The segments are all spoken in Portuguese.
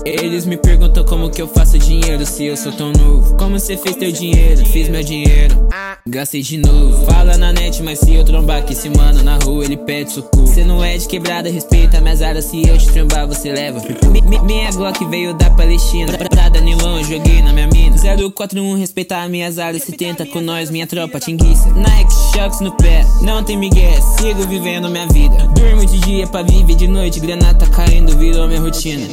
Eles me perguntam como que eu faço dinheiro, se eu sou tão novo. Como cê fez teu dinheiro? Fiz meu dinheiro, gastei de novo. Fala na net, mas se eu trombar aqui esse mano na rua, ele pede socorro. Cê não é de quebrada, respeita minhas áreas. Se eu te trombar, você leva. Minha Glock veio da Palestina, dada nilon, joguei na minha mina. 041, respeitar minhas áreas. Se tenta com nós, minha tropa tinguiça. Nike, Chucks no pé, não tem migué, sigo vivendo minha vida. Durmo de dia pra viver de noite, grana tá caindo, virou minha rotina.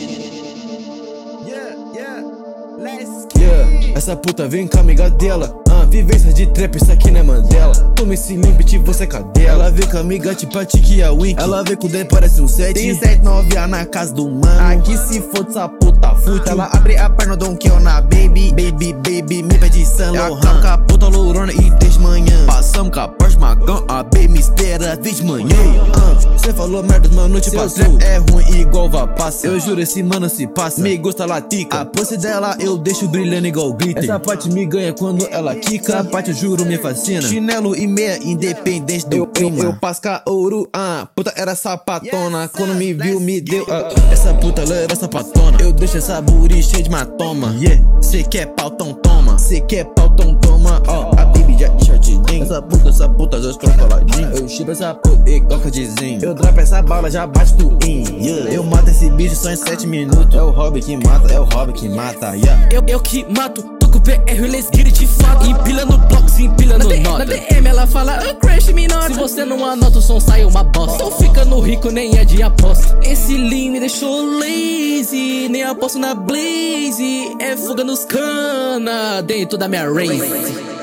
Essa puta vem com a amiga dela, vivência de trap, isso aqui não é Mandela. Tome esse limite, você é cadela. Ela vem com a amiga tipo a Tiki e a Wink. Ela vem com o 10, parece um 7. Tem 7 novinha na casa do mano. Aqui se for dessa puta futa. Ela abre a perna, dou um kill na baby. Baby, me pede Saint Laurent. Acaba com a puta lourona e desde manhã. Passamos com a Porsche Macan, a baby me espera desde manhã. Cê falou merda, mano, tipo a trap é ruim igual Vapassa. Eu juro, esse mano se passa, me gusta latica. A pose dela eu deixo brilhando igual glitter. Essa parte me ganha quando ela quica. Essa parte eu juro me fascina. Chinelo e meia, independente do clima. Eu passo com ouro, puta era sapatona. Quando me viu, me deu, essa puta leva sapatona. Eu deixo essa booty cheia de matoma. Cê quer pau, então toma. Cê quer pau, então toma. A baby já shortzinho. Essa puta já estropaladinho. Eu chipo essa puta e toca de zinho. Eu dropo essa bala, já bate tu in. Eu mato esse bicho só em 7 minutos. É o hobby que mata, é o hobby que mata. Eu que mato, tô com o PR, let's get it de fato. Empilando blocos, empilando nota. Na DM ela fala, crash me nota. Se você não anota, o som sai uma bosta. Tô ficando rico, nem é de aposta. Esse lean me deixou lazy, nem aposto na blaze. É fuga nos cana, dentro da minha race.